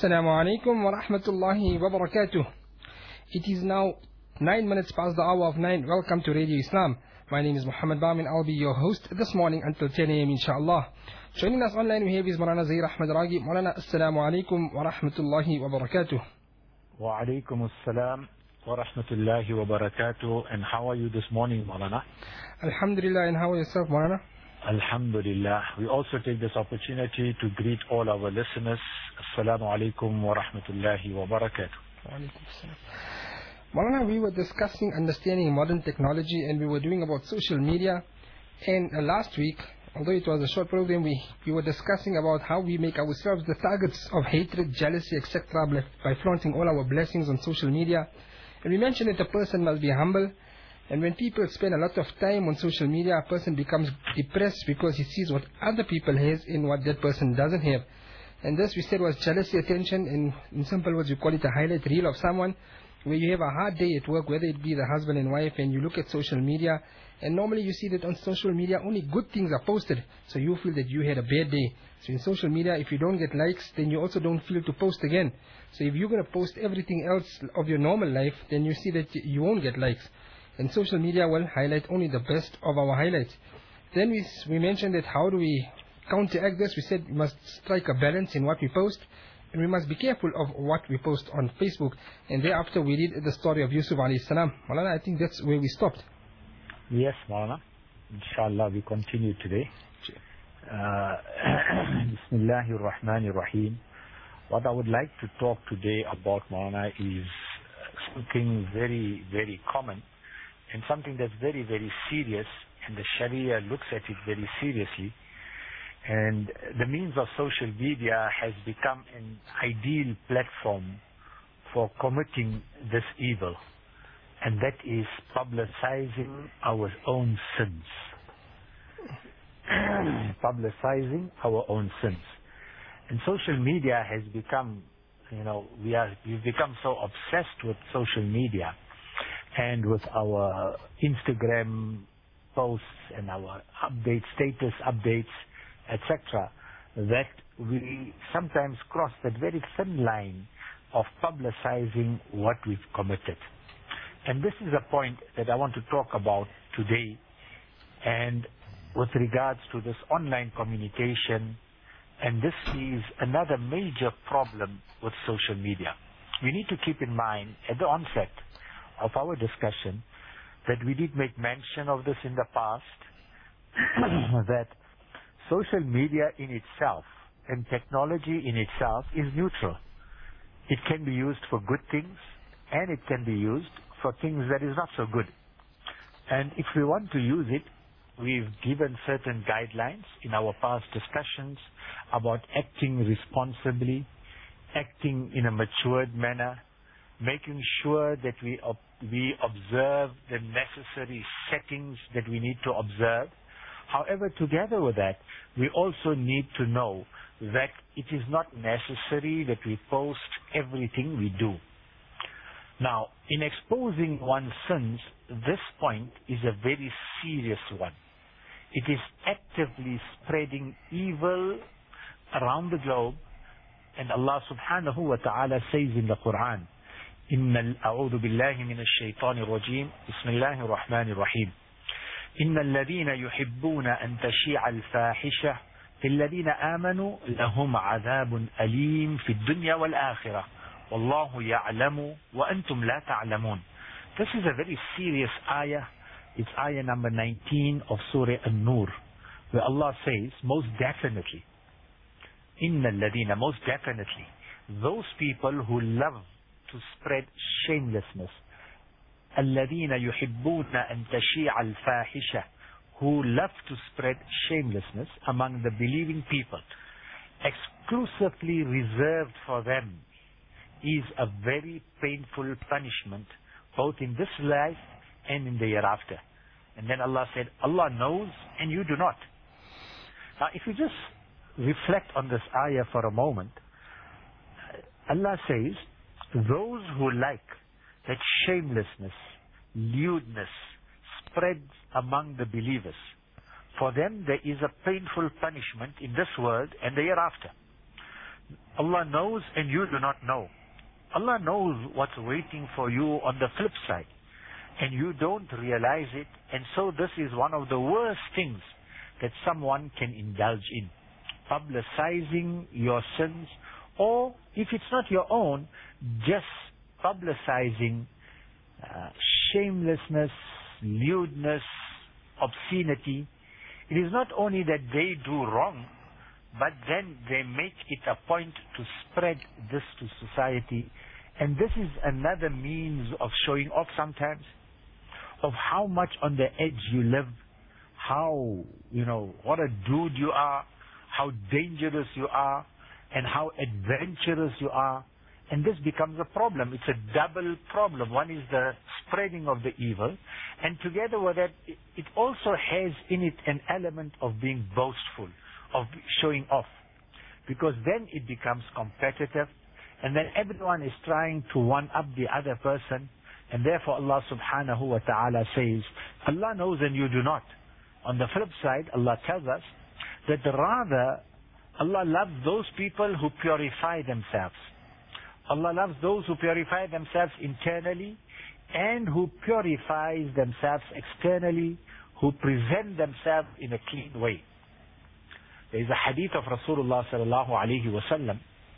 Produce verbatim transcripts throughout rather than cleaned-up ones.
Assalamu alaikum wa rahmatullahi wa barakatuh. It is now nine minutes past the hour of nine. Welcome to Radio Islam. My name is Muhammad Bamin. I'll be your host this morning until ten a m inshallah. Joining us online we have is Maulana Zahir Ahmad Ragi. Maulana, Assalamu alaikum wa rahmatullahi wa barakatuh. Wa alaikum assalam wa rahmatullahi wa barakatuh. And how are you this morning, Maulana? Alhamdulillah, and how are yourself, Maulana? Alhamdulillah. We also take this opportunity to greet all our listeners. Assalamu alaikum wa rahmatullahi wa barakatuh. Wa alaikum assalam. Maulana, we were discussing understanding modern technology and we were doing about social media. And uh, last week, although it was a short program, we, we were discussing about how we make ourselves the targets of hatred, jealousy, et cetera by flaunting all our blessings on social media. And we mentioned that a person must be humble. And when people spend a lot of time on social media, a person becomes depressed because he sees what other people have and what that person doesn't have. And this we said was jealousy attention, and in simple words we call it a highlight reel of someone where you have a hard day at work, whether it be the husband and wife, and you look at social media, and normally you see that on social media only good things are posted, so you feel that you had a bad day. So in social media, if you don't get likes, then you also don't feel to post again. So if you're going to post everything else of your normal life, then you see that you won't get likes. And social media will highlight only the best of our highlights. Then we, we mentioned that how do we counteract this? We said we must strike a balance in what we post, and we must be careful of what we post on Facebook. And thereafter we read the story of Yusuf alayhi salam. Maulana, I think that's where we stopped. Yes, Maulana. Inshallah, we continue today. Uh, Bismillahir Rahmanir Rahim. What I would like to talk today about, Maulana, is something very, very common and something that's very, very serious, and the Sharia looks at it very seriously. And the means of social media has become an ideal platform for committing this evil, and that is publicizing our own sins. Publicizing our own sins. And social media has become, you know, we are, we've become so obsessed with social media and with our Instagram posts and our updates, status updates, et cetera, that we sometimes cross that very thin line of publicizing what we've committed. And this is a point that I want to talk about today, and with regards to this online communication, and this is another major problem with social media. We need to keep in mind at the onset of our discussion that we did make mention of this in the past, that social media in itself and technology in itself is neutral. It can be used for good things and it can be used for things that is not so good. And if we want to use it, we've given certain guidelines in our past discussions about acting responsibly, acting in a matured manner, making sure that we ob- we observe the necessary settings that we need to observe. However, together with that, we also need to know that it is not necessary that we post everything we do. Now, in exposing one's sins, this point is a very serious one. It is actively spreading evil around the globe, and Allah subhanahu wa ta'ala says in the Quran, إن أعوذ بالله من الشيطان الرجيم بسم الله الرحمن الرحيم إن الذين يحبون أن تشيع الفاحشة في الذين آمنوا لهم عذاب أليم في الدنيا والآخرة والله يعلم وأنتم لا تعلمون. This is a very serious ayah. It's ayah number nineteen of Surah An-Nur, where Allah says, most definitely, إن الذين, most definitely, those people who love to spread shamelessness, الذين يحبون أن تشيع الفاحشة, who love to spread shamelessness among the believing people, exclusively reserved for them is a very painful punishment, both in this life and in the hereafter. And then Allah said, Allah knows and you do not. Now if you just reflect on this ayah for a moment, Allah says, those who like that shamelessness, lewdness spreads among the believers, for them there is a painful punishment in this world and the hereafter. Allah knows and you do not know. Allah knows what's waiting for you on the flip side, and you don't realize it. And so this is one of the worst things that someone can indulge in, publicizing your sins, or if it's not your own, just publicizing uh, shamelessness, lewdness, obscenity. It is not only that they do wrong, but then they make it a point to spread this to society. And this is another means of showing off sometimes, of how much on the edge you live, how, you know, what a dude you are, how dangerous you are, and how adventurous you are. And this becomes a problem. It's a double problem. One is the spreading of the evil, and together with that, it also has in it an element of being boastful, of showing off. Because then it becomes competitive, and then everyone is trying to one-up the other person, and therefore Allah subhanahu wa ta'ala says, Allah knows and you do not. On the flip side, Allah tells us that rather Allah loves those people who purify themselves. Allah loves those who purify themselves internally and who purifies themselves externally, who present themselves in a clean way. There is a hadith of Rasulullah sallallahu alayhi wa sallam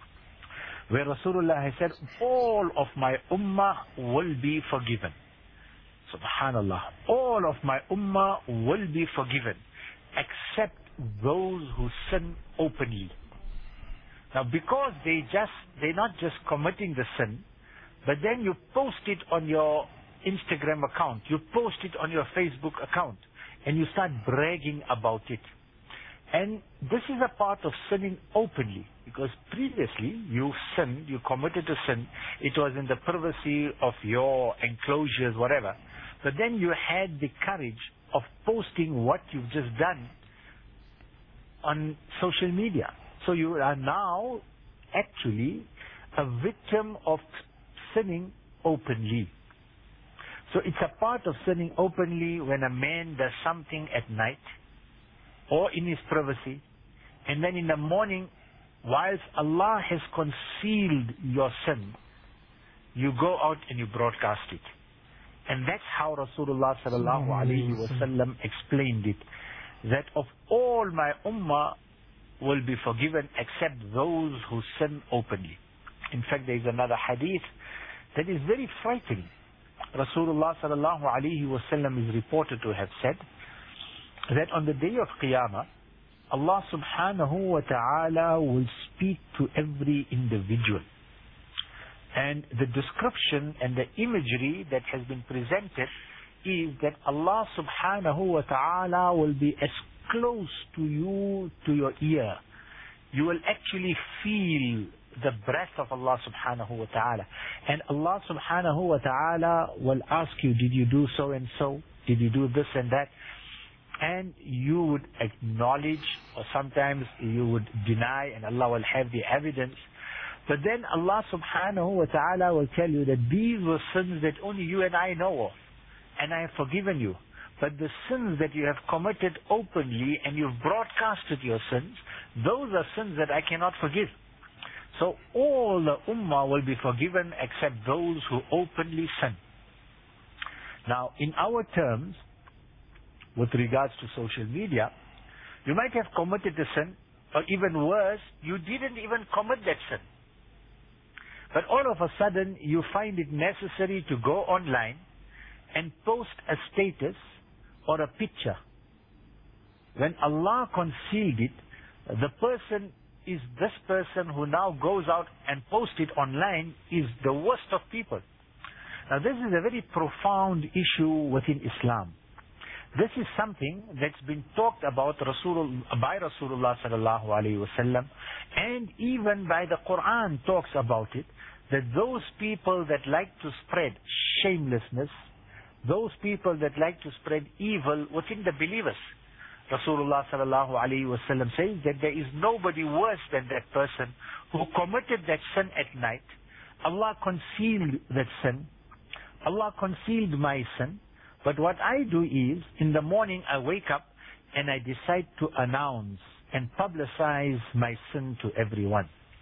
where Rasulullah has said, all of my ummah will be forgiven. Subhanallah. All of my ummah will be forgiven except those who sin openly. Now, because they just, they're not just committing the sin, but then you post it on your Instagram account, you post it on your Facebook account, and you start bragging about it. And this is a part of sinning openly, because previously you sinned, you committed a sin, it was in the privacy of your enclosures, whatever. But then you had the courage of posting what you've just done on social media. So you are now actually a victim of sinning openly. So it's a part of sinning openly when a man does something at night or in his privacy, and then in the morning, whilst Allah has concealed your sin, you go out and you broadcast it. And that's how Rasulullah sallallahu alayhi wa sallam explained it, that of all my ummah will be forgiven except those who sin openly. In fact, there is another hadith that is very frightening. Rasulullah sallallahu alayhi wa sallam is reported to have said that on the day of Qiyamah, Allah subhanahu wa ta'ala will speak to every individual. And the description and the imagery that has been presented is that Allah subhanahu wa ta'ala will be as close to you, to your ear. You will actually feel the breath of Allah subhanahu wa ta'ala. And Allah subhanahu wa ta'ala will ask you, did you do so and so? Did you do this and that? And you would acknowledge, or sometimes you would deny, and Allah will have the evidence. But then Allah subhanahu wa ta'ala will tell you that these were sins that only you and I know of, and I have forgiven you. But the sins that you have committed openly and you've broadcasted your sins, those are sins that I cannot forgive. So all the ummah will be forgiven except those who openly sin. Now, in our terms, with regards to social media, you might have committed a sin, or even worse, you didn't even commit that sin. But all of a sudden, you find it necessary to go online and post a status or a picture. When Allah concealed it, the person is this person who now goes out and posts it online is the worst of people. Now, this is a very profound issue within Islam. This is something that's been talked about Rasul, by Rasulullah sallallahu alayhi wa sallam, and even by the Quran talks about it, that those people that like to spread shamelessness, those people that like to spread evil within the believers, Rasulullah sallallahu alayhi wa sallam says that there is nobody worse than that person who committed that sin at night. Allah concealed that sin. Allah concealed my sin. But what I do is, in the morning I wake up and I decide to announce and publicize my sin to everyone.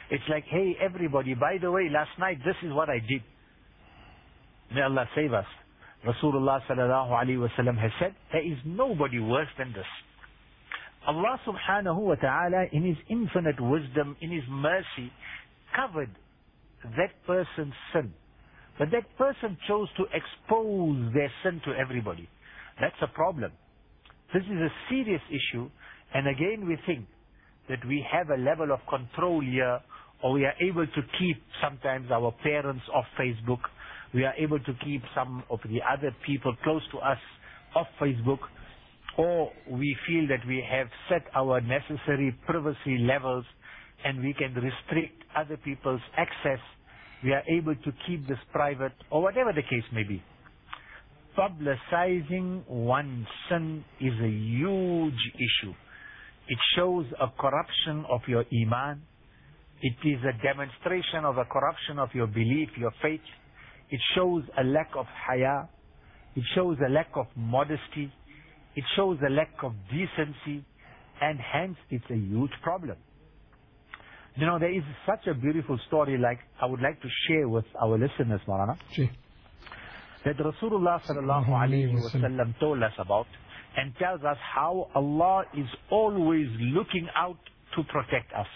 It's like, hey, everybody, by the way, last night, this is what I did. May Allah save us. Rasulullah sallallahu alayhi wa sallam has said, there is nobody worse than this. Allah subhanahu wa ta'ala, in His infinite wisdom, in His mercy, covered that person's sin. But that person chose to expose their sin to everybody. That's a problem. This is a serious issue. And again, we think that we have a level of control here, or we are able to keep sometimes our parents off Facebook. We are able to keep some of the other people close to us off Facebook. Or we feel that we have set our necessary privacy levels and we can restrict other people's access. We are able to keep this private, or whatever the case may be. Publicizing one's sin is a huge issue. It shows a corruption of your iman. It is a demonstration of a corruption of your belief, your faith. It shows a lack of haya. It shows a lack of modesty. It shows a lack of decency. And hence, it's a huge problem. You know, there is such a beautiful story like I would like to share with our listeners, Maulana. Sure. That Rasulullah sallallahu alayhi wa sallam told us about and tells us how Allah is always looking out to protect us.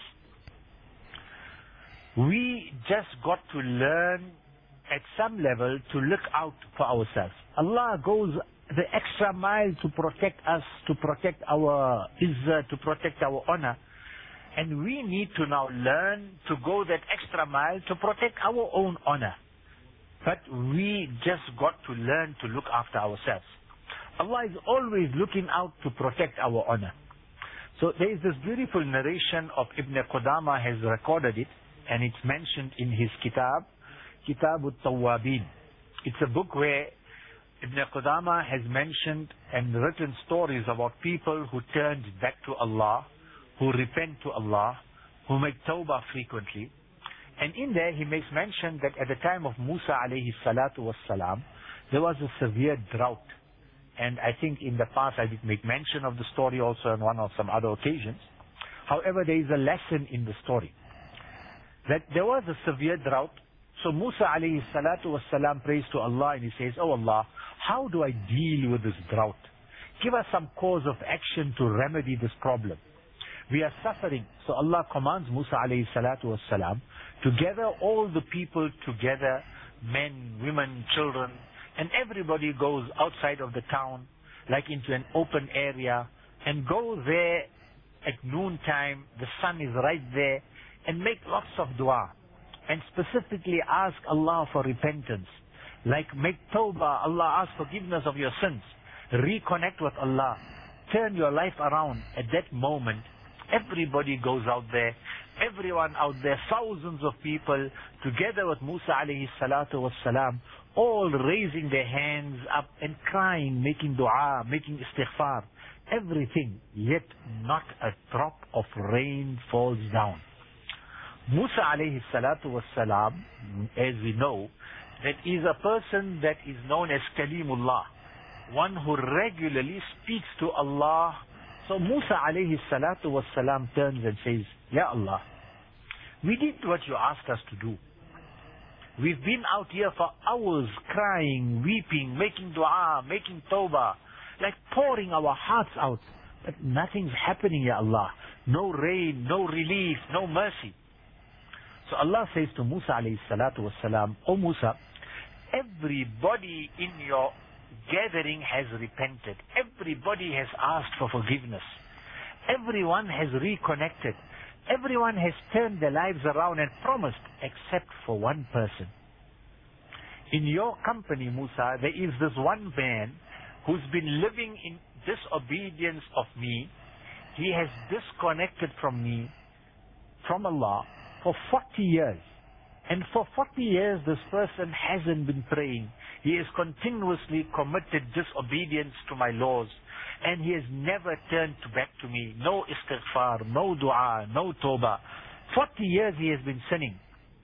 We just got to learn at some level to look out for ourselves. Allah goes the extra mile to protect us, to protect our izzah, to protect our honor. And we need to now learn to go that extra mile to protect our own honor. But we just got to learn to look after ourselves. Allah is always looking out to protect our honor. So there is this beautiful narration of Ibn Qudama has recorded it, and it's mentioned in his kitab, Kitab al-Tawwabin. It's a book where Ibn Qudama has mentioned and written stories about people who turned back to Allah, who repent to Allah, who make tawbah frequently. And in there he makes mention that at the time of Musa alayhi salatu was salam, there was a severe drought. And I think in the past I did make mention of the story also on one or some other occasions. However, there is a lesson in the story. That there was a severe drought. So Musa alayhi salatu was salam prays to Allah and he says, oh Allah, how do I deal with this drought? Give us some course of action to remedy this problem. We are suffering. So Allah commands Musa alayhi salatu was salam to gather all the people together, men, women, children, and everybody goes outside of the town, like into an open area, and go there at noontime, the sun is right there, and make lots of dua. And specifically ask Allah for repentance. Like make tawbah, Allah ask forgiveness of your sins. Reconnect with Allah. Turn your life around. At that moment, everybody goes out there. Everyone out there, thousands of people, together with Musa alayhi salatu was salam, all raising their hands up and crying, making dua, making istighfar. Everything, yet not a drop of rain falls down. Musa alayhi salatu was salam, as we know, that is a person that is known as Kalimullah, one who regularly speaks to Allah. So Musa alayhi salatu was salam turns and says, Ya Allah, we did what you asked us to do. We've been out here for hours crying, weeping, making dua, making tawbah, like pouring our hearts out. But nothing's happening, Ya Allah. No rain, no relief, no mercy. So Allah says to Musa alayhi salatu was salam, O Musa, everybody in your gathering has repented. Everybody has asked for forgiveness. Everyone has reconnected. Everyone has turned their lives around and promised, except for one person. In your company, Musa, there is this one man who's been living in disobedience of me. He has disconnected from me, from Allah, for forty years. And for forty years, this person hasn't been praying. He has continuously committed disobedience to my laws. And he has never turned back to me. No istighfar, no dua, no tawbah. forty years he has been sinning.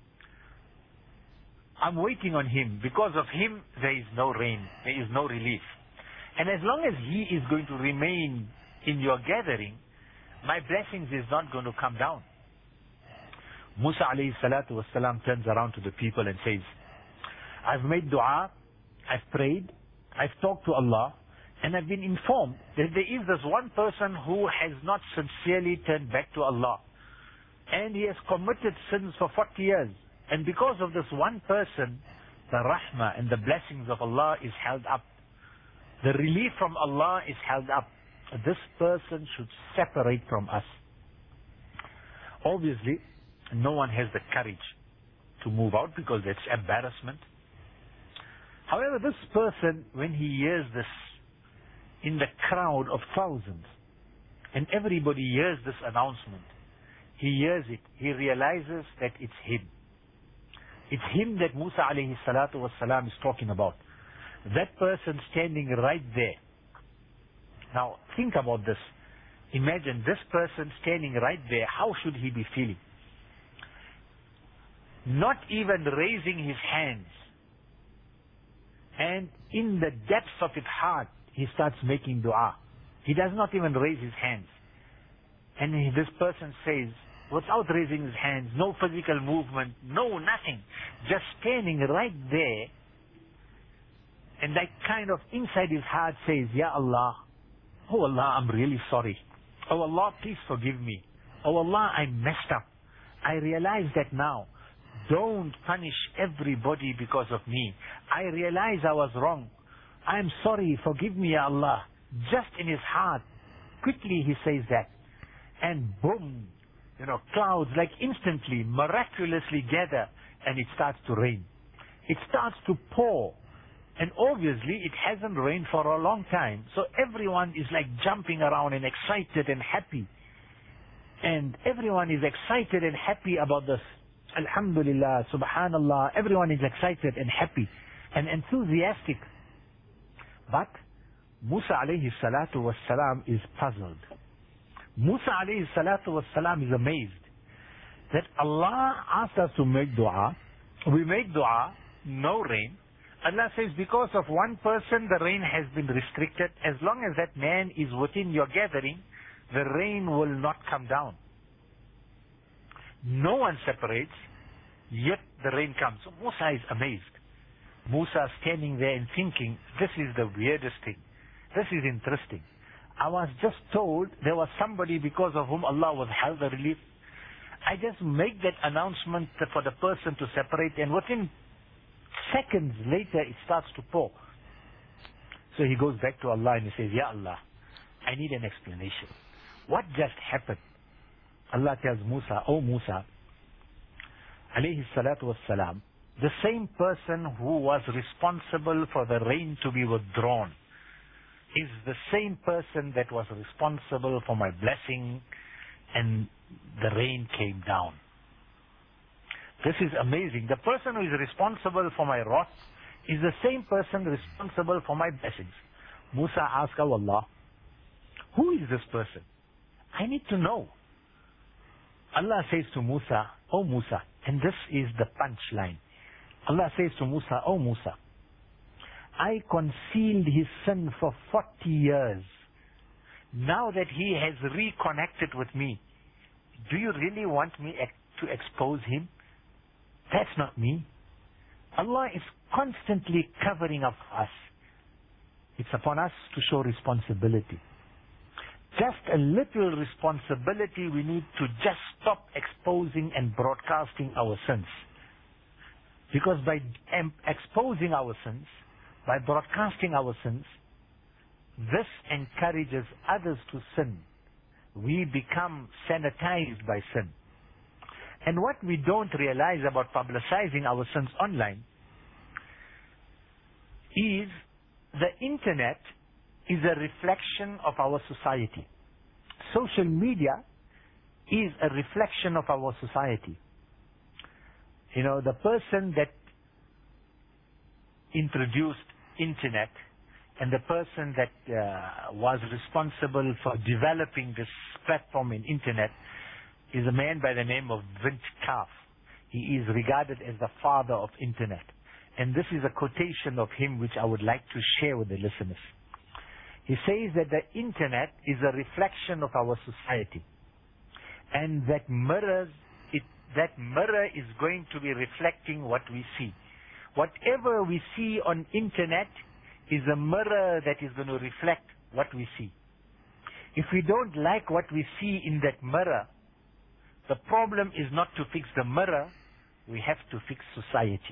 I'm waiting on him. Because of him, there is no rain. There is no relief. And as long as he is going to remain in your gathering, my blessings is not going to come down. Musa alayhi salatu wasalam turns around to the people and says, I've made dua, I've prayed, I've talked to Allah, and I've been informed that there is this one person who has not sincerely turned back to Allah. And he has committed sins for forty years. And because of this one person, the rahmah and the blessings of Allah is held up. The relief from Allah is held up. This person should separate from us. Obviously, no one has the courage to move out because that's embarrassment. However, this person, when he hears this in the crowd of thousands, and everybody hears this announcement, he hears it, he realizes that it's him. It's him that Musa alayhi salatu wasalam is talking about. That person standing right there. Now, think about this. Imagine this person standing right there. How should he be feeling? Not even raising his hands. And in the depths of his heart, he starts making dua. He does not even raise his hands. And he, this person says, without raising his hands, no physical movement, no nothing, just standing right there, and that kind of inside his heart says, Ya Allah, oh Allah, I'm really sorry. Oh Allah, please forgive me. Oh Allah, I messed up. I realize that now. Don't punish everybody because of me. I realize I was wrong. I'm sorry, forgive me, Ya Allah. Just in his heart, quickly he says that. And boom, you know, clouds like instantly, miraculously gather, and it starts to rain. It starts to pour. And obviously it hasn't rained for a long time. So everyone is like jumping around and excited and happy. And everyone is excited and happy about this. Alhamdulillah, subhanallah, everyone is excited and happy and enthusiastic. But Musa alayhi salatu wassalam is puzzled. Musa alayhi salatu wassalam is amazed that Allah asked us to make dua. We make dua, no rain. Allah says because of one person the rain has been restricted. As long as that man is within your gathering, the rain will not come down. No one separates, yet the rain comes. So Musa is amazed. Musa standing there and thinking, this is the weirdest thing. This is interesting. I was just told there was somebody because of whom Allah was held the relief. I just make that announcement for the person to separate, and within seconds later it starts to pour. So he goes back to Allah and he says, Ya Allah, I need an explanation. What just happened? Allah tells Musa, oh Musa, alayhi salatu wassalam, the same person who was responsible for the rain to be withdrawn is the same person that was responsible for my blessing and the rain came down. This is amazing. The person who is responsible for my wrath is the same person responsible for my blessings. Musa asked, oh Allah, who is this person? I need to know. Allah says to Musa, oh Musa, and this is the punchline. Allah says to Musa, oh Musa, I concealed his sin for forty years. Now that he has reconnected with me, do you really want me to expose him? That's not me. Allah is constantly covering up us. It's upon us to show responsibility. Just a little responsibility, we need to just stop exposing and broadcasting our sins. Because by um, exposing our sins, by broadcasting our sins, this encourages others to sin. We become sanitized by sin. And what we don't realize about publicizing our sins online is the internet is a reflection of our society. Social media is a reflection of our society. You know, the person that introduced internet and the person that uh, was responsible for developing this platform in internet is a man by the name of Vint Cerf. He is regarded as the father of internet. And this is a quotation of him which I would like to share with the listeners. He says that the internet is a reflection of our society and that mirrors it that mirror is going to be reflecting what we see. Whatever we see on internet is a mirror that is going to reflect what we see. If we don't like what we see in that mirror, the problem is not to fix the mirror, we have to fix society.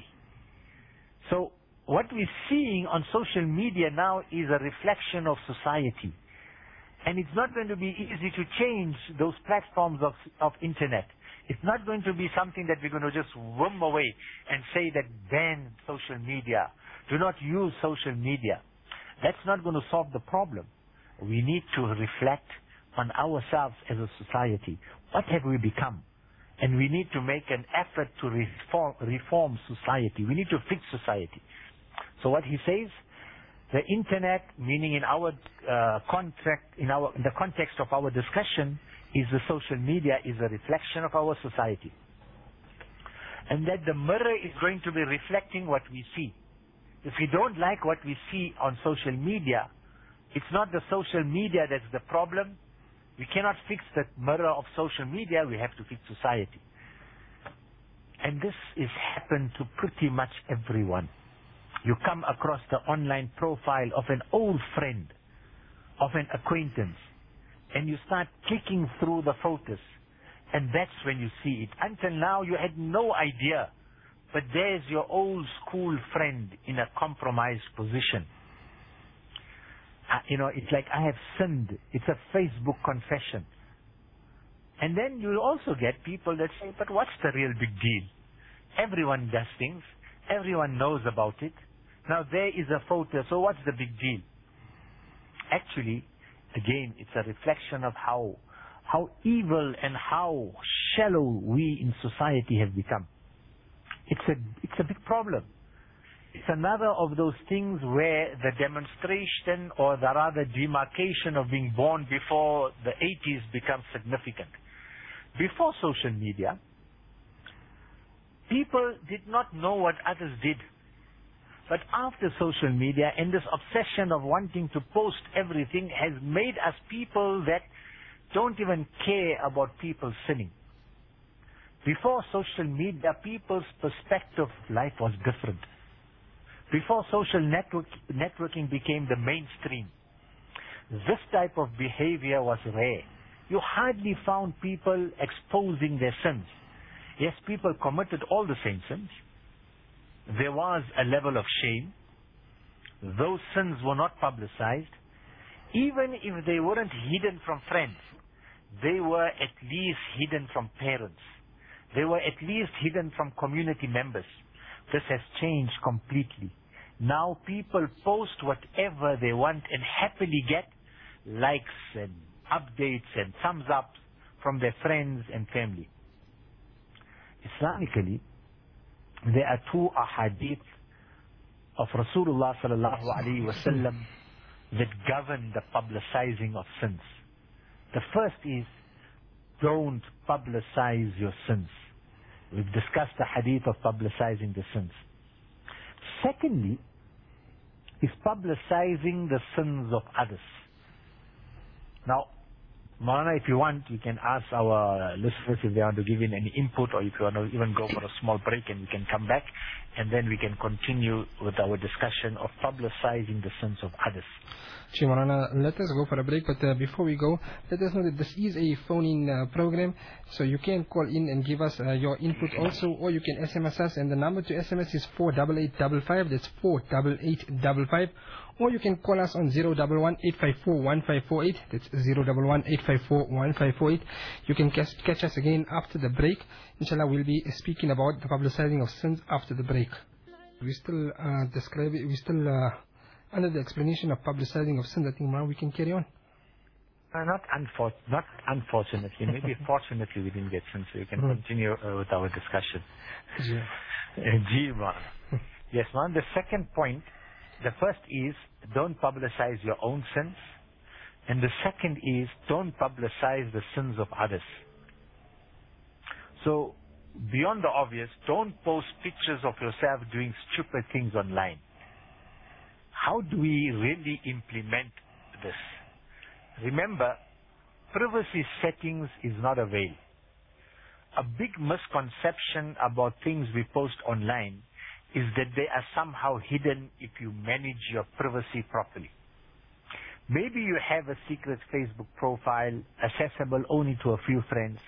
So what we're seeing on social media now is a reflection of society. And it's not going to be easy to change those platforms of, of internet. It's not going to be something that we're going to just whim away and say that ban social media. Do not use social media. That's not going to solve the problem. We need to reflect on ourselves as a society. What have we become? And we need to make an effort to reform, reform society. We need to fix society. So what he says, the internet, meaning in our uh, contract, in our in the context of our discussion, is the social media is a reflection of our society, and that the mirror is going to be reflecting what we see. If we don't like what we see on social media, it's not the social media that's the problem. We cannot fix the mirror of social media. We have to fix society, and this is happened to pretty much everyone. You come across the online profile of an old friend, of an acquaintance, and you start clicking through the photos, and that's when you see it. Until now, you had no idea, but there's your old school friend in a compromised position. Uh, you know, it's like, I have sinned. It's a Facebook confession. And then you'll also get people that say, but what's the real big deal? Everyone does things. Everyone knows about it. Now there is a photo, so what's the big deal? Actually, again, it's a reflection of how how evil and how shallow we in society have become. It's a it's a big problem. It's another of those things where the demonstration or the rather demarcation of being born before the eighties becomes significant. Before social media, people did not know what others did. But after social media and this obsession of wanting to post everything has made us people that don't even care about people sinning. Before social media, people's perspective of life was different. Before social network, networking became the mainstream, this type of behavior was rare. You hardly found people exposing their sins. Yes, people committed all the same sins. There was a level of shame. Those sins were not publicized. Even if they weren't hidden from friends, they were at least hidden from parents. They were at least hidden from community members. This has changed completely. Now people post whatever they want and happily get likes and updates and thumbs up from their friends and family. Islamically, there are two ahadith of Rasulullah sallallahu alaihi wasallam that govern the publicizing of sins. The first is, don't publicize your sins. We've discussed the hadith of publicizing the sins. Secondly, is publicizing the sins of others. Now, Maulana, if you want, you can ask our listeners if they want to give in any input, or if you want to even go for a small break and we can come back, and then we can continue with our discussion of publicizing the sins of others. Chi Maulana, let us go for a break, but uh, before we go, let us know that this is a phone-in uh, program, so you can call in and give us uh, your input also, or you can S M S us, and the number to S M S is four eight eight five five, that's four eight eight five five. Or you can call us on zero one one eight five four one five four eight. That's zero one one eight five four one five four eight. You can catch, catch us again after the break. Inshallah, we'll be speaking about the publicizing of sins after the break. We still uh, describe it, we still uh, under the explanation of publicizing of sins. I think now we can carry on. Uh, not, unfor- not unfortunately, maybe fortunately we didn't get sins, so we can mm. continue uh, with our discussion. Yeah. Gee, man. Yes, man. The second point, the first is, don't publicize your own sins. And the second is, don't publicize the sins of others. So, beyond the obvious, don't post pictures of yourself doing stupid things online. How do we really implement this? Remember, privacy settings is not a veil. a big misconception about things we post online is that they are somehow hidden if you manage your privacy properly. Maybe you have a secret Facebook profile accessible only to a few friends.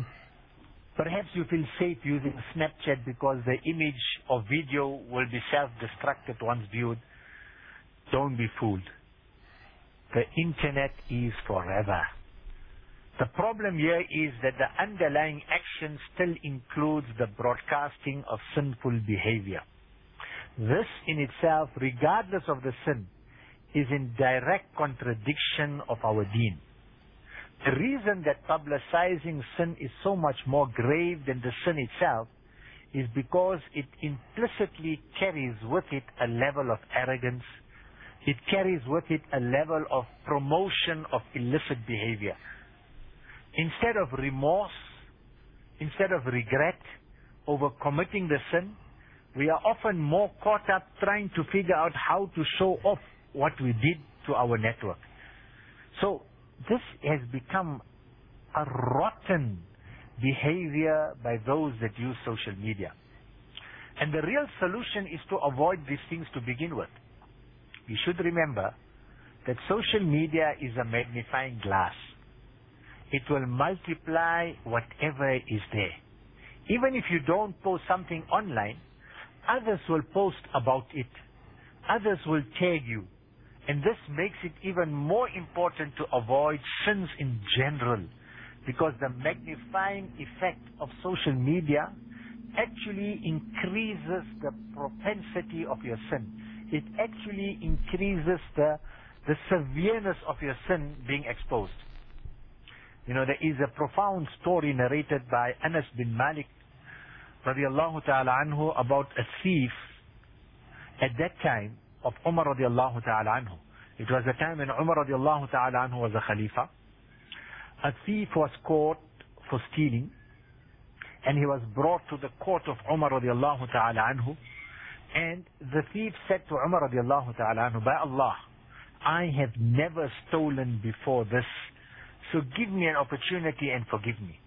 Perhaps you feel safe using Snapchat because the image or video will be self-destructed once viewed. Don't be fooled. The internet is forever. The problem here is that the underlying action still includes the broadcasting of sinful behavior. This in itself, regardless of the sin, is in direct contradiction of our deen. The reason that publicizing sin is so much more grave than the sin itself is because it implicitly carries with it a level of arrogance. It carries with it a level of promotion of illicit behavior. Instead of remorse, instead of regret over committing the sin, we are often more caught up trying to figure out how to show off what we did to our network. So this has become a rotten behavior by those that use social media. And the real solution is to avoid these things to begin with. We should remember that social media is a magnifying glass. It will multiply whatever is there. Even if you don't post something online, others will post about it. Others will tag you. And this makes it even more important to avoid sins in general, because the magnifying effect of social media actually increases the propensity of your sin. It actually increases the, the severeness of your sin being exposed. You know, there is a profound story narrated by Anas bin Malik radiallahu ta'ala anhu about a thief at that time of Umar radiallahu ta'ala anhu. It was the time when Umar radiallahu ta'ala anhu was a Khalifa. A thief was caught for stealing, and he was brought to the court of Umar radiallahu ta'ala anhu. And the thief said to Umar radiallahu ta'ala anhu, by Allah, I have never stolen before this, so give me an opportunity and forgive me.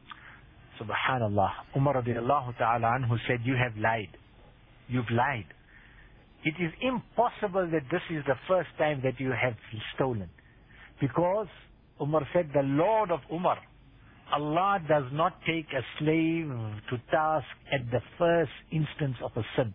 Subhanallah. Umar radiallahu ta'ala anhu said, you have lied. You've lied. It is impossible that this is the first time that you have stolen. Because Umar said, the Lord of Umar, Allah does not take a slave to task at the first instance of a sin.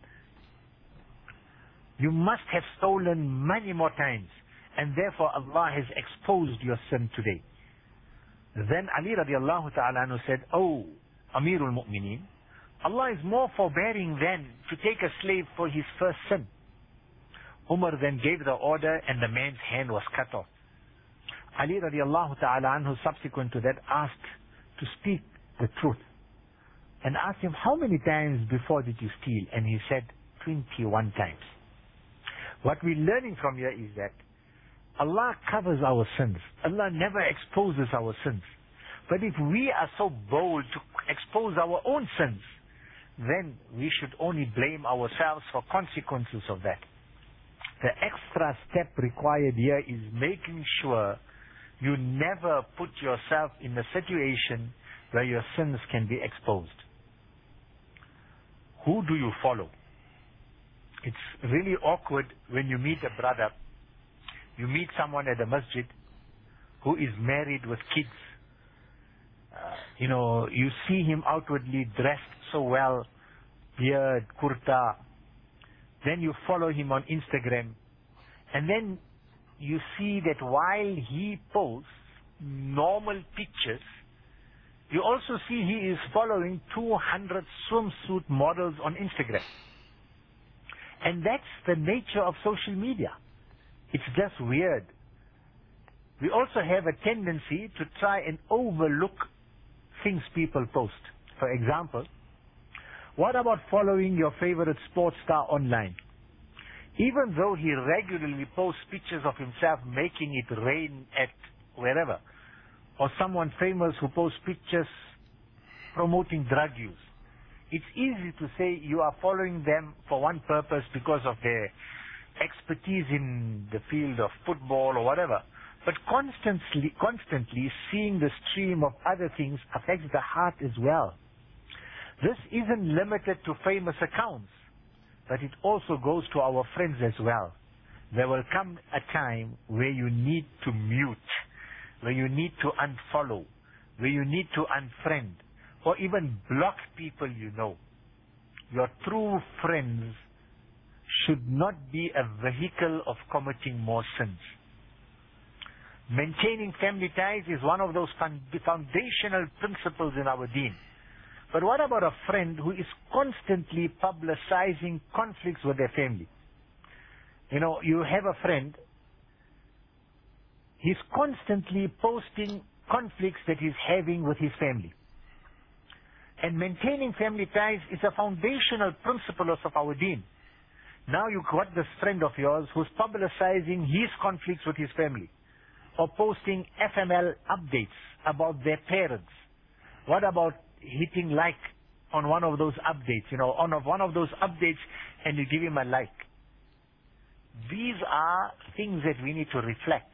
You must have stolen many more times, and therefore Allah has exposed your sin today. Then Ali radiallahu ta'ala anhu said, oh, Amirul Mu'mineen, Allah is more forbearing than to take a slave for his first sin. Umar then gave the order, and the man's hand was cut off. Ali radiallahu ta'ala anhu subsequent to that asked to speak the truth, and asked him, how many times before did you steal? And he said, twenty-one times. What we're learning from here is that Allah covers our sins. Allah never exposes our sins. But if we are so bold to expose our own sins, then we should only blame ourselves for consequences of that. The extra step required here is making sure you never put yourself in a situation where your sins can be exposed. Who do you follow? It's really awkward when you meet a brother, you meet someone at the masjid who is married with kids. Uh, you know, you see him outwardly dressed so well, beard, kurta. Then you follow him on Instagram. And then you see that while he posts normal pictures, you also see he is following two hundred swimsuit models on Instagram. And that's the nature of social media. It's just weird. We also have a tendency to try and overlook things people post. For example, what about following your favorite sports star online? Even though he regularly posts pictures of himself making it rain at wherever, or someone famous who posts pictures promoting drug use, it's easy to say you are following them for one purpose because of their expertise in the field of football or whatever. But constantly, constantly seeing the stream of other things affects the heart as well. This isn't limited to famous accounts, but it also goes to our friends as well. There will come a time where you need to mute, where you need to unfollow, where you need to unfriend, or even block people you know. Your true friends should not be a vehicle of committing more sins. Maintaining family ties is one of those foundational principles in our deen. But what about a friend who is constantly publicizing conflicts with their family? You know, you have a friend, he's constantly posting conflicts that he's having with his family. And maintaining family ties is a foundational principle of our deen. Now you got this friend of yours who's publicizing his conflicts with his family, or posting F M L updates about their parents. What about hitting like on one of those updates, you know, on one of those updates, and you give him a like? These are things that we need to reflect.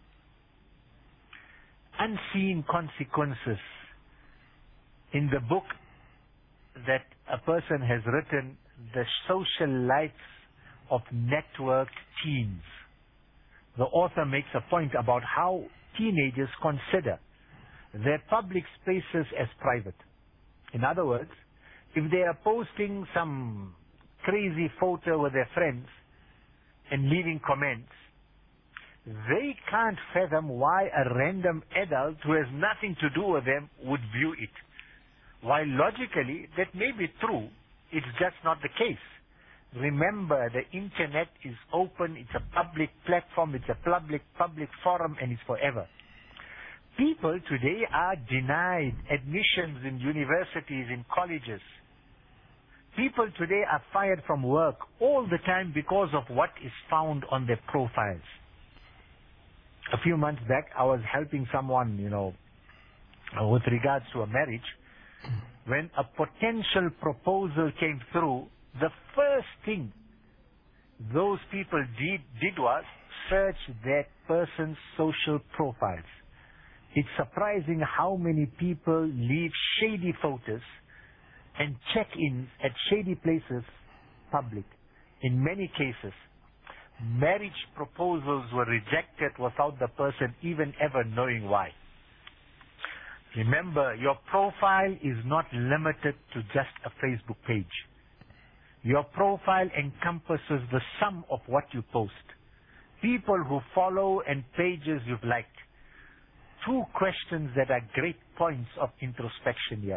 Unseen consequences. In the book that a person has written, The Social Lives of Networked Teens, the author makes a point about how teenagers consider their public spaces as private. In other words, if they are posting some crazy photo with their friends and leaving comments, they can't fathom why a random adult who has nothing to do with them would view it. While logically that may be true, it's just not the case. Remember, the internet is open, it's a public platform, it's a public public forum, and it's forever. People today are denied admissions in universities, in colleges. People today are fired from work all the time because of what is found on their profiles. A few months back, I was helping someone, you know, with regards to a marriage. When a potential proposal came through, the first thing those people did, did was search that person's social profiles. It's surprising how many people leave shady photos and check-ins at shady places public. In many cases, marriage proposals were rejected without the person even ever knowing why. Remember, your profile is not limited to just a Facebook page. Your profile encompasses the sum of what you post. People who follow and pages you've liked. Two questions that are great points of introspection here.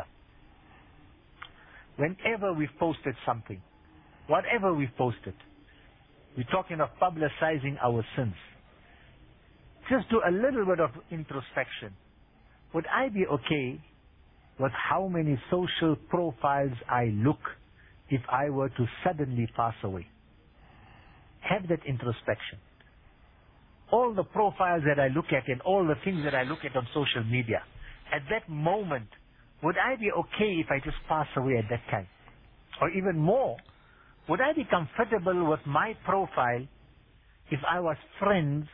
Whenever we've posted something, whatever we've posted, we're talking of publicizing our sins. Just do a little bit of introspection. Would I be okay with how many social profiles I look if I were to suddenly pass away? Have that introspection. All the profiles that I look at and all the things that I look at on social media, at that moment, would I be okay if I just pass away at that time? Or even more, would I be comfortable with my profile if I was friends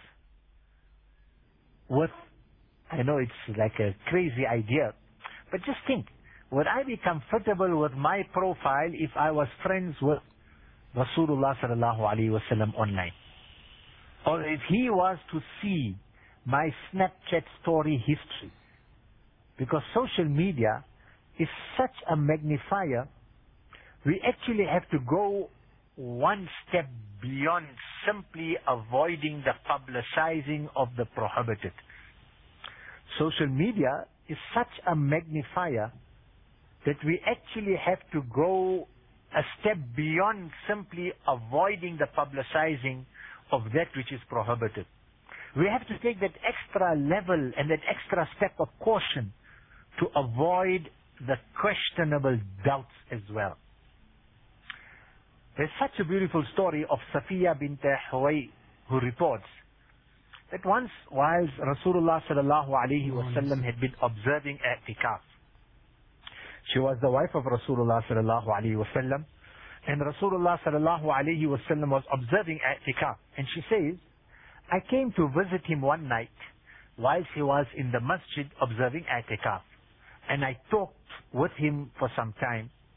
with, I know it's like a crazy idea, but just think, would I be comfortable with my profile if I was friends with Rasulullah sallallahu alaihi wasallam online? Or if he was to see my Snapchat story history? Because social media is such a magnifier, we actually have to go one step beyond simply avoiding the publicizing of the prohibited. Social media is such a magnifier that we actually have to go a step beyond simply avoiding the publicizing of that which is prohibited. We have to take that extra level and that extra step of caution to avoid the questionable doubts as well. There's such a beautiful story of Safiya bint Huway, who reports that once whilst Rasulullah sallallahu alaihi wasallam had been observing i'tikaf, she was the wife of Rasulullah sallallahu alaihi wasallam, and Rasulullah sallallahu alaihi wasallam was observing i'tikaf, and she says, I came to visit him one night whilst he was in the masjid observing i'tikaf, and I talked with him for some time,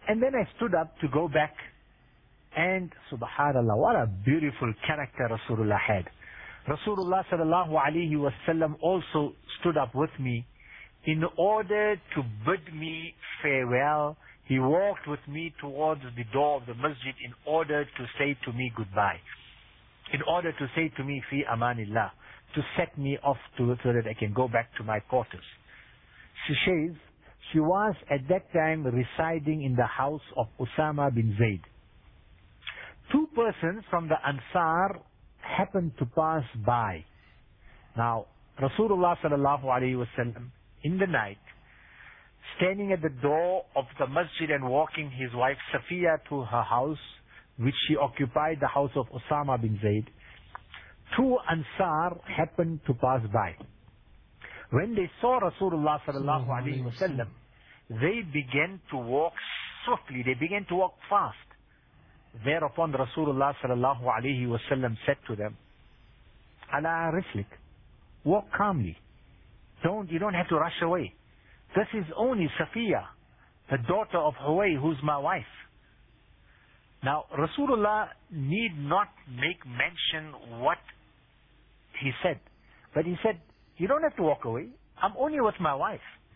And then I stood up to go back, and subhanallah, what a beautiful character Rasulullah had. Rasulullah sallallahu alayhi wasallam also stood up with me in order to bid me farewell. He walked with me towards the door of the masjid in order to say to me goodbye, in order to say to me fi amanillah, to set me off to, so that I can go back to my quarters. She says she was at that time residing in the house of Usama bin Zayd. Two persons from the Ansar happened to pass by. Now, Rasulullah sallallahu alayhi wasallam in the night, standing at the door of the masjid and walking his wife Safiya to her house, which she occupied, the house of Usama bin Zayd, two Ansar happened to pass by. When they saw Rasulullah sallallahu alayhi wasallam, they began to walk swiftly. They began to walk fast. Thereupon Rasulullah sallallahu alayhi wasallam said to them, "Ala rislik, walk calmly. Don't you don't have to rush away. This is only Safiya, the daughter of Huway, who's my wife." Now Rasulullah need not make mention what he said, but he said, "You don't have to walk away. I'm only with my wife."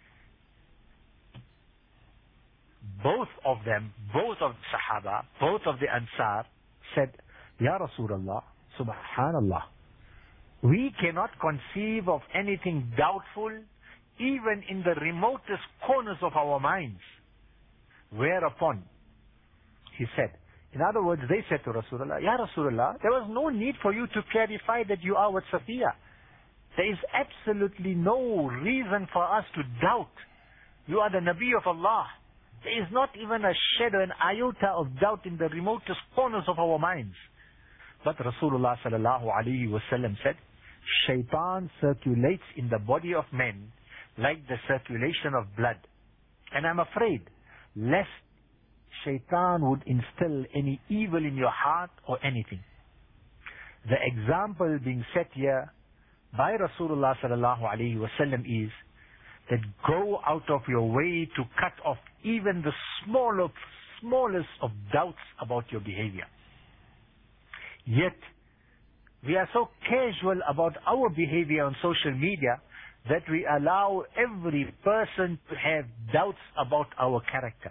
Both of them, both of the Sahaba, both of the Ansar said, "Ya Rasulullah, subhanallah, we cannot conceive of anything doubtful even in the remotest corners of our minds." Whereupon he said, in other words, they said to Rasulullah, "Ya Rasulullah, there was no need for you to clarify that you are with Safiya. There is absolutely no reason for us to doubt. You are the Nabi of Allah. There is not even a shadow, an iota of doubt in the remotest corners of our minds." But Rasulullah sallallahu alayhi wasallam said, "Shaitan circulates in the body of men like the circulation of blood. And I'm afraid lest Shaitan would instill any evil in your heart or anything." The example being set here by Rasulullah sallallahu alayhi wasallam is that go out of your way to cut off even the smallest, smallest of doubts about your behavior. Yet, we are so casual about our behavior on social media that we allow every person to have doubts about our character.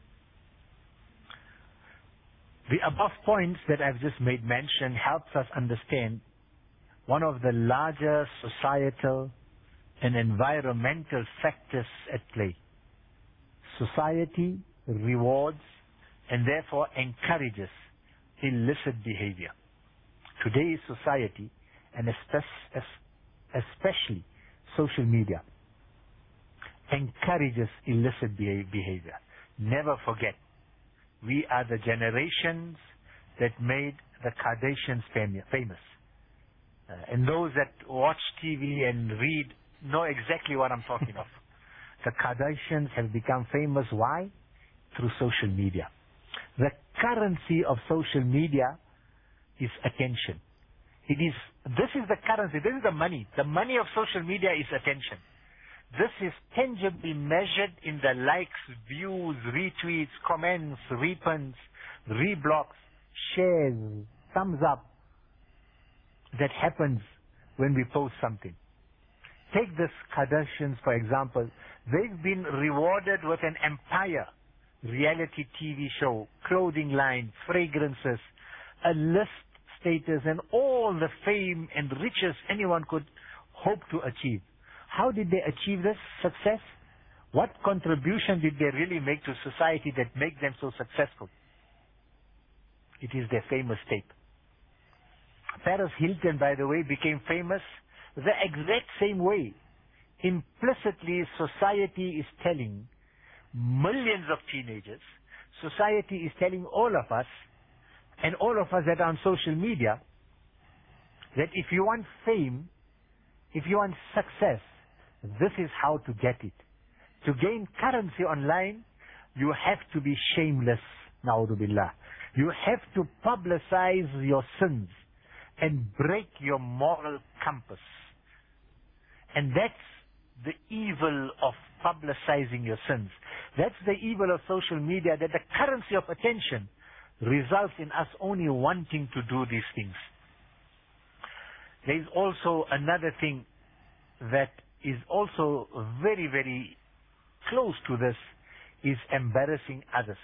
The above points that I've just made mention helps us understand one of the larger societal and environmental factors at play. Society rewards and therefore encourages illicit behavior. Today's society, and especially social media, encourages illicit behavior. Never forget, we are the generations that made the Kardashians famous. Uh, and those that watch T V and read know exactly what I'm talking of. The Kardashians have become famous. Why? Through social media. The currency of social media is attention. It is, this is the currency, this is the money. The money of social media is attention. This is tangibly measured in the likes, views, retweets, comments, repins, reblocks, shares, thumbs up that happens when we post something. Take this Kardashians, for example. They've been rewarded with an empire, reality T V show, clothing line, fragrances, a list status, and all the fame and riches anyone could hope to achieve. How did they achieve this success? What contribution did they really make to society that make them so successful? It is their famous tape. Paris Hilton, by the way, became famous the exact same way. Implicitly, society is telling millions of teenagers, society is telling all of us, and all of us that are on social media, that if you want fame, if you want success, this is how to get it. To gain currency online, you have to be shameless, na'udhu billah. You have to publicize your sins and break your moral compass. And that's the evil of publicizing your sins. That's the evil of social media, that the currency of attention results in us only wanting to do these things. There is also another thing that is also very, very close to this, is embarrassing others.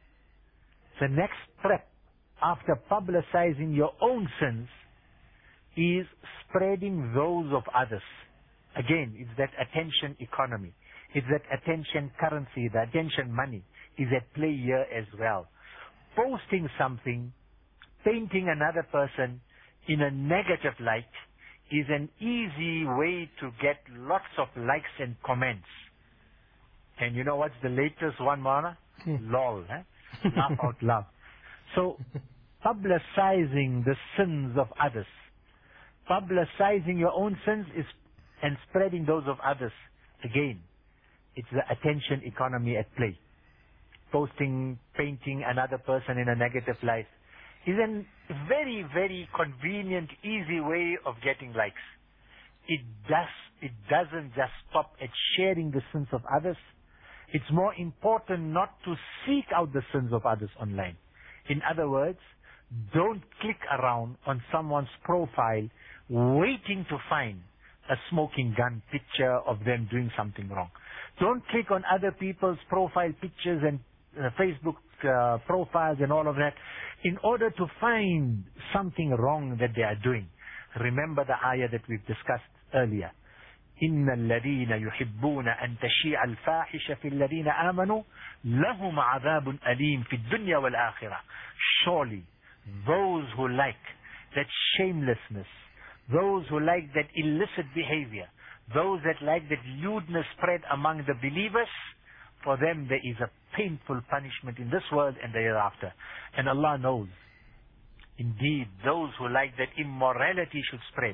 The next step after publicizing your own sins is spreading those of others. Again, it's that attention economy. It's that attention currency, the attention money is at play here as well. Posting something, painting another person in a negative light is an easy way to get lots of likes and comments. And you know what's the latest one, Maulana? Hmm. Lol, eh? Laugh out loud. So, publicizing the sins of others, publicizing your own sins is, and spreading those of others, again, it's the attention economy at play. Posting, painting another person in a negative light is a very, very convenient, easy way of getting likes. It does, it doesn't just stop at sharing the sins of others. It's more important not to seek out the sins of others online. In other words, don't click around on someone's profile waiting to find a smoking gun picture of them doing something wrong. Don't click on other people's profile pictures and uh, Facebook uh, profiles and all of that in order to find something wrong that they are doing. Remember the ayah that we've discussed earlier. إن الذين يحبون أن تشيع الفاحشة في الذين آمنوا لهم عذاب أليم في الدنيا والآخرة. Surely those who like that shamelessness, those who like that illicit behavior, those that like that lewdness spread among the believers, for them there is a painful punishment in this world and the hereafter. And Allah knows, indeed, those who like that immorality should spread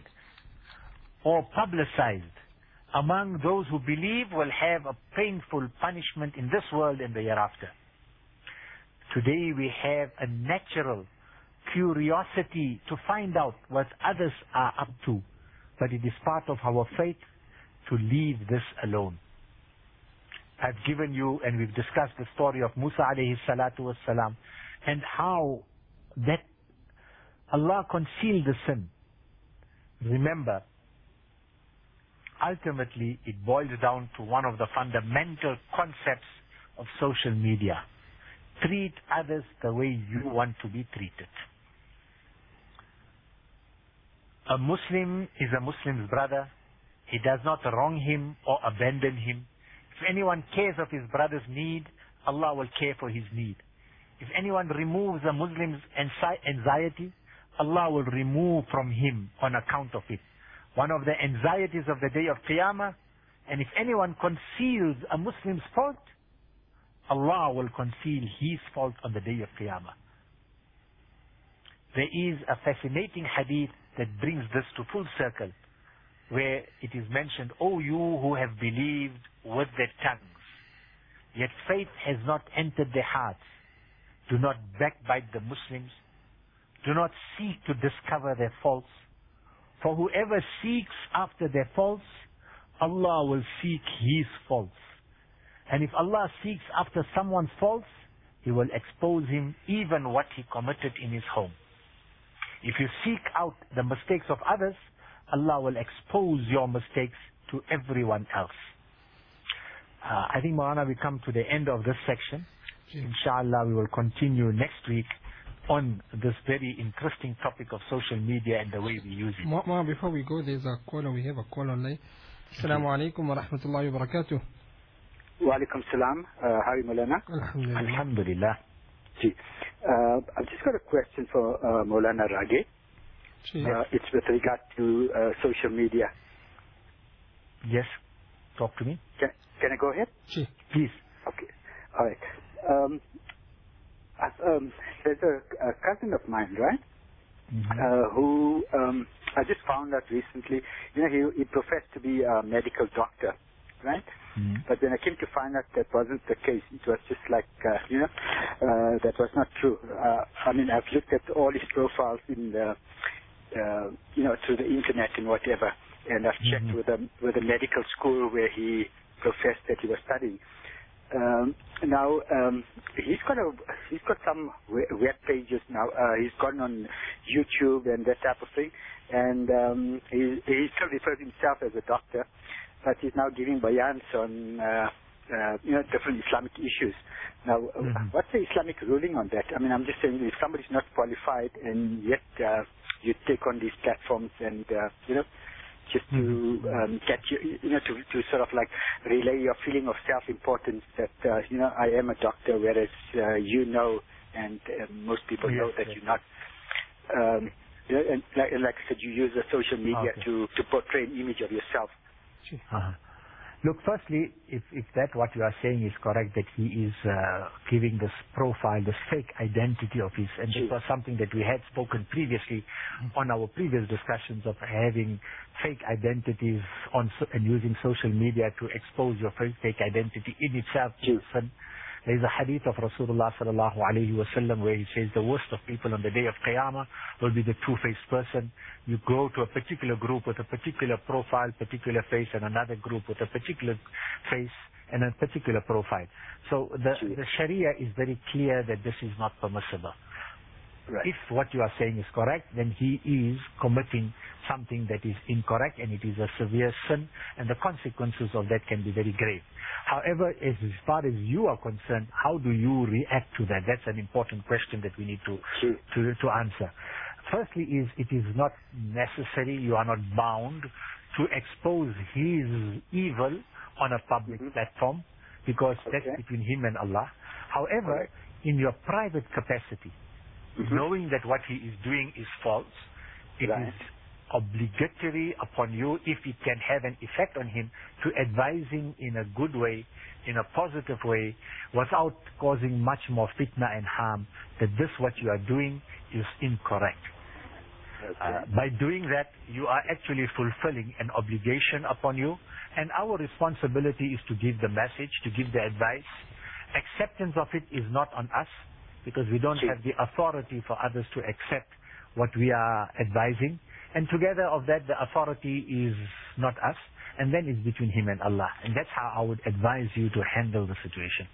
or publicized among those who believe will have a painful punishment in this world and the hereafter. Today we have a natural curiosity to find out what others are up to, but it is part of our faith to leave this alone. I've given you, and we've discussed the story of Musa alayhi salatu wassalam, and how that Allah concealed the sin. Remember, ultimately it boils down to one of the fundamental concepts of social media. Treat others the way you want to be treated. A Muslim is a Muslim's brother. He does not wrong him or abandon him. If anyone cares of his brother's need, Allah will care for his need. If anyone removes a Muslim's anxiety, Allah will remove from him on account of it. One of the anxieties of the day of Qiyamah, and if anyone conceals a Muslim's fault, Allah will conceal his fault on the day of Qiyamah. There is a fascinating hadith that brings this to full circle, where it is mentioned, O you who have believed with their tongues, yet faith has not entered their hearts, do not backbite the Muslims, do not seek to discover their faults. For whoever seeks after their faults, Allah will seek his faults. And if Allah seeks after someone's faults, He will expose him even what he committed in his home. If you seek out the mistakes of others, Allah will expose your mistakes to everyone else. Uh, I think, Maulana, we come to the end of this section. Yes. Inshallah, we will continue next week on this very interesting topic of social media and the way we use it. Maulana, before we go, there's a caller. We have a call online. Assalamu alaikum wa rahmatullahi wa barakatuh. Wa alaikum salam. Uh, how are you, Maulana? Alhamdulillah. Alhamdulillah. Uh, I've just got a question for uh, Maulana Rage. Uh, it's with regard to uh, social media. Yes. Talk to me. Can, can I go ahead? Sure. Please. Okay. All right. Um, um, there's a, a cousin of mine, right? Mm-hmm. Uh, who um, I just found out recently. You know, he, he professed to be a medical doctor, right? Mm-hmm. But then I came to find out that wasn't the case. It was just like, uh, you know, uh, that was not true. Uh, I mean, I've looked at all his profiles in the, uh, you know, through the internet and whatever, and I've checked mm-hmm. with a with a medical school where he professed that he was studying. Um, now um, he's got a he's got some web pages now. Uh, he's gone on YouTube and that type of thing, and um, he he still refers himself as a doctor, but he's now giving bayans on uh, uh, you know different Islamic issues. Now, mm-hmm. what's the Islamic ruling on that? I mean, I'm just saying if somebody's not qualified and yet uh, you take on these platforms and uh, you know. just to um, get you, you know, to, to sort of like relay your feeling of self-importance that, uh, you know, I am a doctor, whereas uh, you know, and uh, most people yes, know that yes. you're not. Um, you know, and like, and like I said, you use the social media okay. to, to portray an image of yourself. Uh-huh. Look, firstly, if, if that what you are saying is correct, that he is uh, giving this profile, this fake identity of his, and this was something that we had spoken previously on our previous discussions of having fake identities on so, and using social media to expose your fake identity in itself is sin. There is a hadith of Rasulullah sallallahu alayhi wa sallam where he says the worst of people on the day of Qiyamah will be the two-faced person. You go to a particular group with a particular profile, particular face, and another group with a particular face and a particular profile. So the, the Sharia is very clear that this is not permissible. Right. If what you are saying is correct, then he is committing something that is incorrect, and it is a severe sin, and the consequences of that can be very grave. However, as far as you are concerned, how do you react to that? That's an important question that we need to to, to answer. Firstly, is it is not necessary, you are not bound to expose his evil on a public mm-hmm. platform, because okay. that's between him and Allah. However, right. in your private capacity, mm-hmm. knowing that what he is doing is false, it right. is obligatory upon you, if it can have an effect on him, to advise him in a good way, in a positive way, without causing much more fitna and harm, that this what you are doing is incorrect. Okay. Uh, by doing that, you are actually fulfilling an obligation upon you, and our responsibility is to give the message, to give the advice. Acceptance of it is not on us, because we don't have the authority for others to accept what we are advising. And together of that, the authority is not us, and then it's between him and Allah. And that's how I would advise you to handle the situation.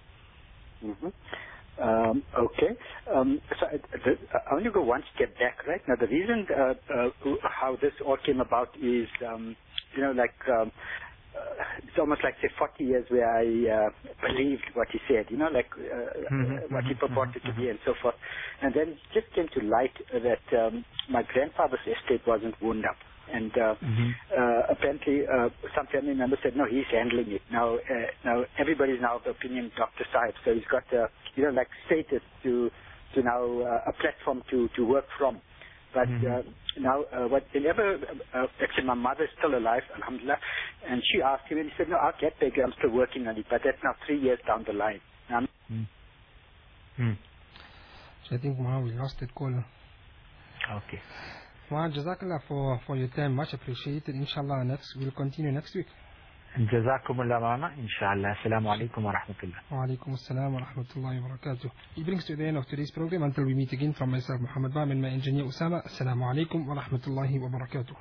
Mm-hmm. Um, okay. Um, so I, I want to go one step back, right? Now, the reason uh, uh, how this all came about is, um, you know, like... Um, Uh, it's almost like, say, forty years where I uh, believed what he said, you know, like uh, mm-hmm, what he purported mm-hmm, to be and so forth. And then it just came to light that um, my grandfather's estate wasn't wound up. And uh, mm-hmm. uh, apparently uh, some family members said, no, he's handling it. Now, uh, now everybody's now of the opinion Doctor Saib. So he's got, uh, you know, like status to, to now uh, a platform to, to work from. But mm-hmm. uh, now, uh, what whenever, uh, actually my mother is still alive, alhamdulillah, and she asked him, and he said, no, I'll get bigger, I'm still working on it, but that's now three years down the line. Um, mm. Mm. So I think, Maha, we lost that caller. Okay. Maha, Jazakallah for, for your time, much appreciated. Inshallah, next, we'll continue next week. Jazakumullah ma'ana, inshallah. Assalamu alaikum wa rahmatullah. Wa alaikum assalam wa rahmatullahi wa barakatuh. It brings to the end of today's program. Until we meet again, from myself, Muhammad Bam, and my engineer Usama. Assalamu alaikum wa rahmatullahi wa barakatuh.